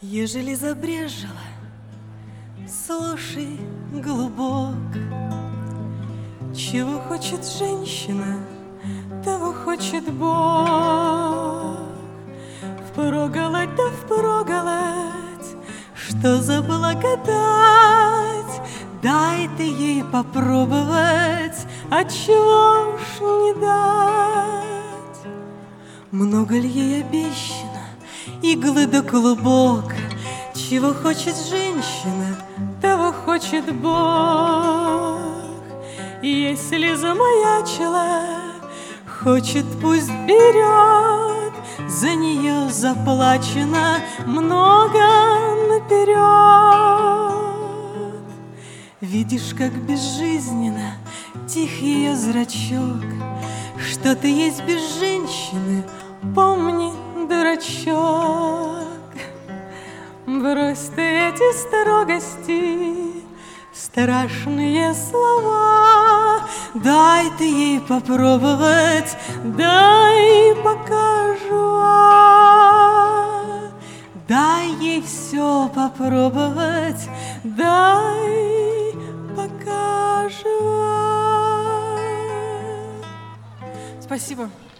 Ежели забрежила, слушай, голубок, чего хочет женщина, того хочет Бог. Впроголодь да впроголодь, что за благодать, дай ты ей попробовать, отчего ж не дать. Много ли ей обещано иглы да клубок, чего хочет женщина, того хочет Бог. Если замаячила, хочет, пусть берет, за нее заплачено много наперед. Видишь, как безжизненно тих ее зрачок, что ты есть без женщины, помни, дурачок. Брось ты эти строгости, страшные слова, дай ты ей попробовать, дай покажу. Дай ей все попробовать, дай покажу. Спасибо.